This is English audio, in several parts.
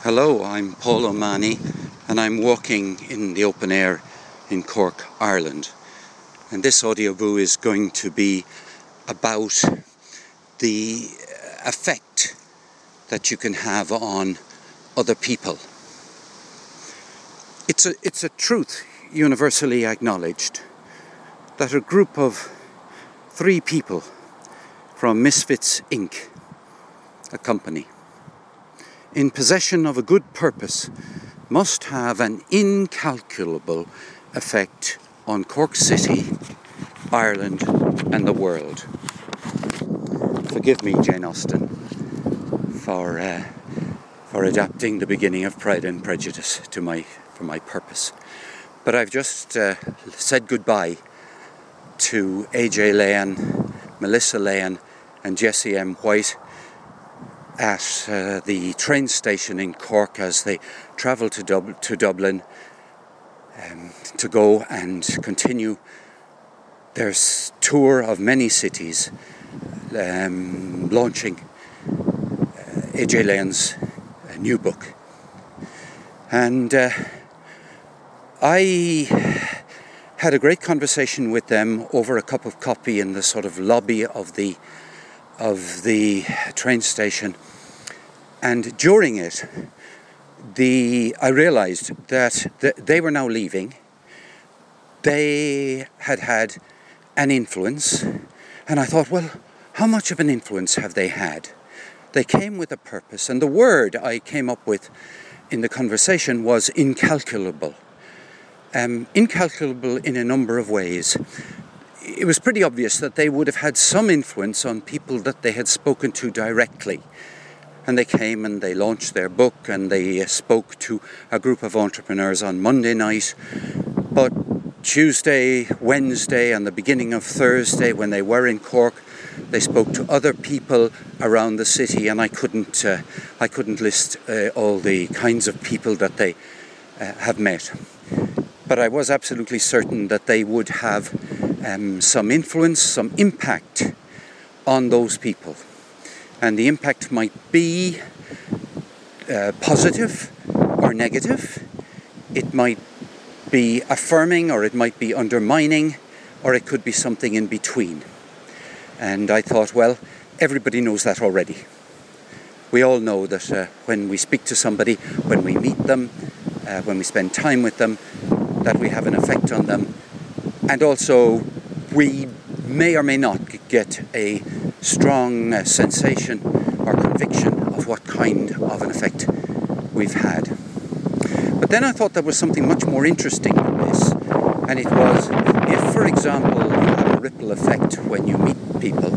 Hello, I'm Paul O'Mahony and I'm walking in the open air in Cork, Ireland. And this audioboo is going to be about the effect that you can have on other people. It's a truth universally acknowledged that a group of 3 people from Misfits Inc., a company, in possession of a good purpose, must have an incalculable effect on Cork City, Ireland and the world. Forgive me, Jane Austen, for adapting the beginning of Pride and Prejudice for my purpose. But I've just said goodbye to AJ Lane, Melissa Lane and Jessie M. White at the train station in Cork as they travel to Dublin to go and continue their tour of many cities, launching AJ Lane's new book. And I had a great conversation with them over a cup of coffee in the sort of lobby of the train station, and during it I realised that they were now leaving. They had an influence, and I thought, well, how much of an influence have they had? They came with a purpose, and the word I came up with in the conversation was incalculable. Incalculable in a number of ways. It was pretty obvious that they would have had some influence on people that they had spoken to directly. And they came and they launched their book and they spoke to a group of entrepreneurs on Monday night. But Tuesday, Wednesday and the beginning of Thursday, when they were in Cork, they spoke to other people around the city, and I couldn't list all the kinds of people that they have met. But I was absolutely certain that they would have some influence, some impact on those people. And the impact might be positive or negative. It might be affirming, or it might be undermining, or it could be something in between. And I thought, well, everybody knows that already. We all know that when we speak to somebody, when we meet them, when we spend time with them, that we have an effect on them. And also, we may or may not get a strong sensation or conviction of what kind of an effect we've had. But then I thought there was something much more interesting than this, and it was, if, for example, you have a ripple effect when you meet people,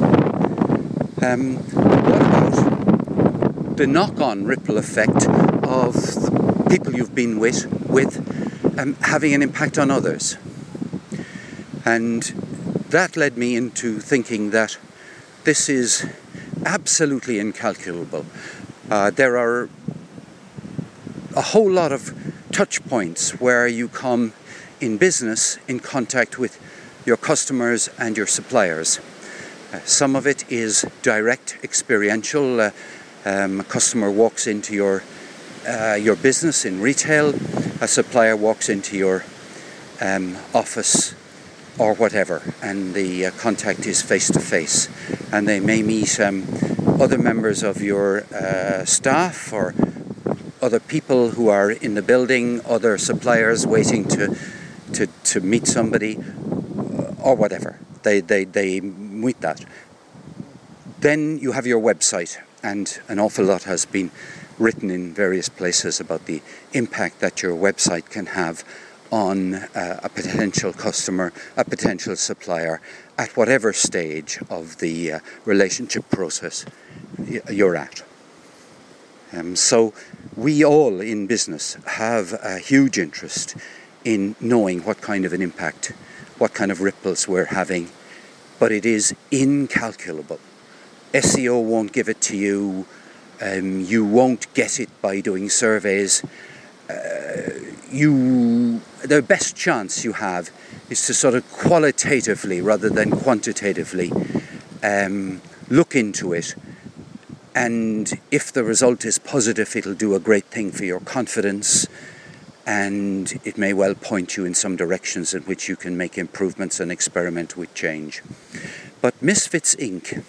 what about the knock-on ripple effect of the people you've been with having an impact on others? And that led me into thinking that this is absolutely incalculable. There are a whole lot of touch points where you come in business in contact with your customers and your suppliers. Some of it is direct, experiential. A customer walks into your business in retail. A supplier walks into your office or whatever, and the contact is face-to-face. And they may meet other members of your staff, or other people who are in the building, other suppliers waiting to meet somebody, or whatever. They meet that. Then you have your website, and an awful lot has been written in various places about the impact that your website can have on a potential customer, a potential supplier, at whatever stage of the relationship process you're at. So we all in business have a huge interest in knowing what kind of an impact, what kind of ripples we're having, but it is incalculable. SEO won't give it to you. You won't get it by doing surveys. The best chance you have is to sort of qualitatively rather than quantitatively look into it And if the result is positive, it'll do a great thing for your confidence, and it may well point you in some directions in which you can make improvements and experiment with change. But Misfits Inc.,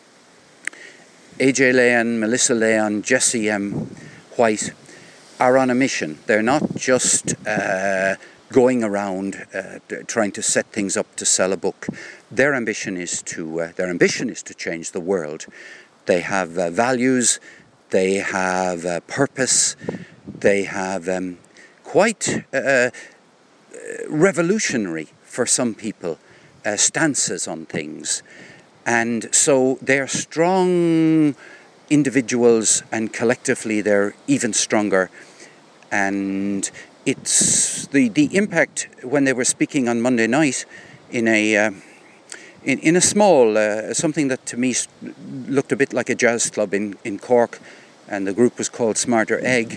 AJ Leon, Melissa Leon, Jesse M. White are on a mission. They're not just going around trying to set things up to sell a book. Their ambition is to change the world. They have values, they have purpose, they have quite revolutionary, for some people, stances on things. And so they're strong individuals, and collectively they're even stronger. And it's the impact when they were speaking on Monday night in a small, something that to me looked a bit like a jazz club in Cork, and the group was called Smarter Egg.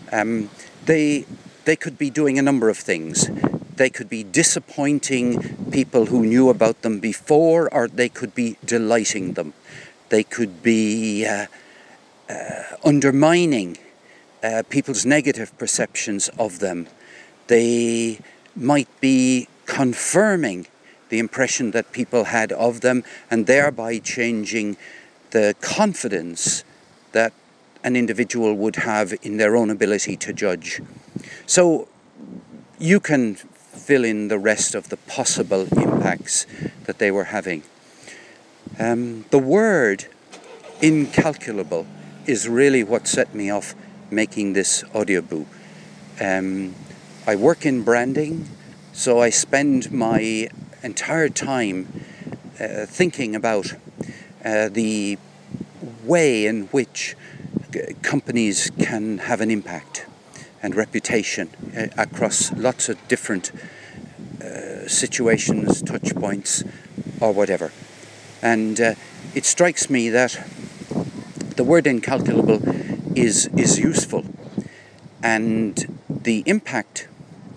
They could be doing a number of things. They could be disappointing people who knew about them before, or they could be delighting them. They could be undermining people's negative perceptions of them. They might be confirming the impression that people had of them, and thereby changing the confidence that an individual would have in their own ability to judge. So you can fill in the rest of the possible impacts that they were having. The word incalculable is really what set me off making this audiobook. I work in branding, so I spend my entire time thinking about the way in which companies can have an impact and reputation across lots of different situations, touch points, or whatever. And it strikes me that the word incalculable is useful, and the impact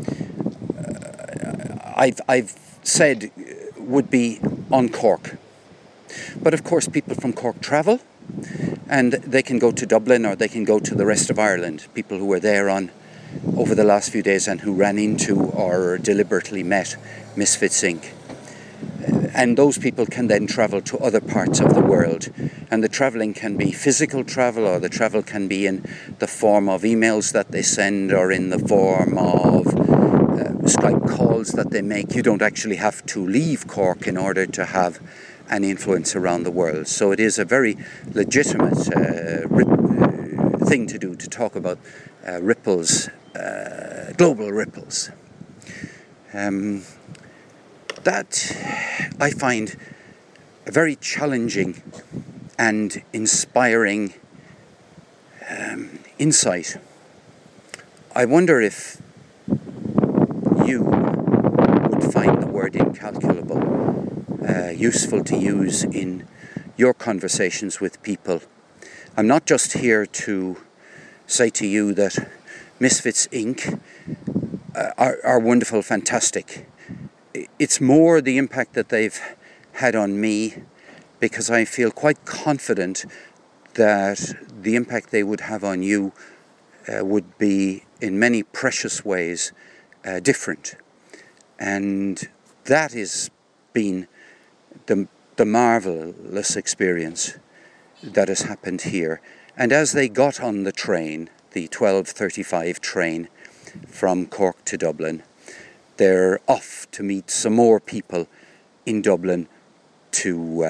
I've said would be on Cork. But of course people from Cork travel, and they can go to Dublin or they can go to the rest of Ireland. People who were there over the last few days and who ran into or deliberately met Misfits Inc. And those people can then travel to other parts of the world. And the travelling can be physical travel, or the travel can be in the form of emails that they send, or in the form of Skype calls that they make. You don't actually have to leave Cork in order to have an influence around the world. So it is a very legitimate thing to do, to talk about ripples, global ripples. That I find a very challenging and inspiring insight. I wonder if you would find the word incalculable useful to use in your conversations with people. I'm not just here to say to you that Misfits Inc. Are wonderful, fantastic. It's more the impact that they've had on me, because I feel quite confident that the impact they would have on you would be in many precious ways different. And that has been the marvellous experience that has happened here. And as they got on the train, the 12:35 train from Cork to Dublin, they're off to meet some more people in Dublin to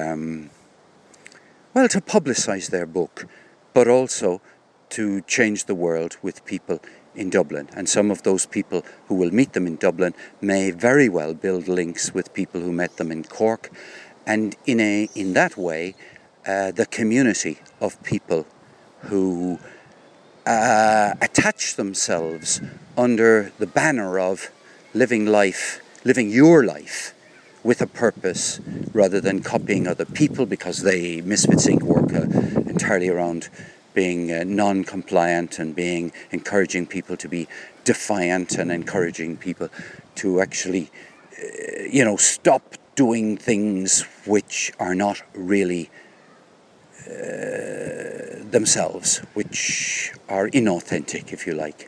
publicise their book, but also to change the world with people in Dublin. And some of those people who will meet them in Dublin may very well build links with people who met them in Cork. And in that way, the community of people who attach themselves under the banner of living your life with a purpose, rather than copying other people, because Misfits Inc. work entirely around being non-compliant and encouraging people to be defiant, and encouraging people to actually, stop doing things which are not really themselves, which are inauthentic, if you like.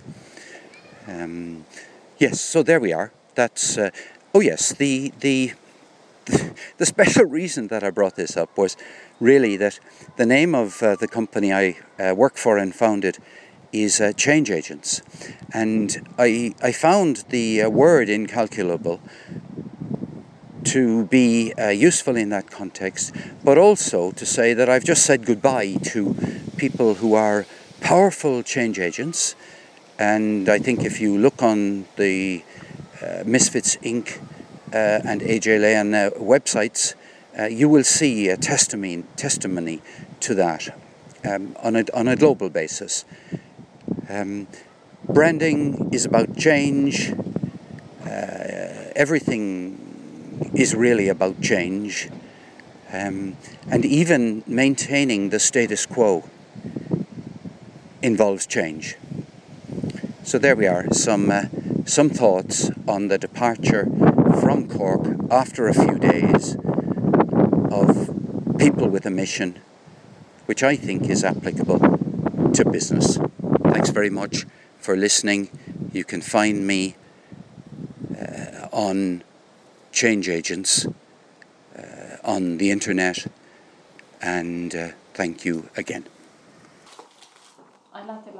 Yes, so there we are. That's oh yes, the special reason that I brought this up was really that the name of the company I work for and founded is Change Agents, and I found the word incalculable to be useful in that context, but also to say that I've just said goodbye to people who are powerful change agents. And I think if you look on the Misfits Inc. And AJ Leon websites, you will see a testimony to that on a global basis. Branding is about change. Everything is really about change, and even maintaining the status quo involves change. So there we are, some thoughts on the departure from Cork after a few days of people with a mission, which I think is applicable to business. Thanks very much for listening. You can find me on Change Agents on the internet, and thank you again.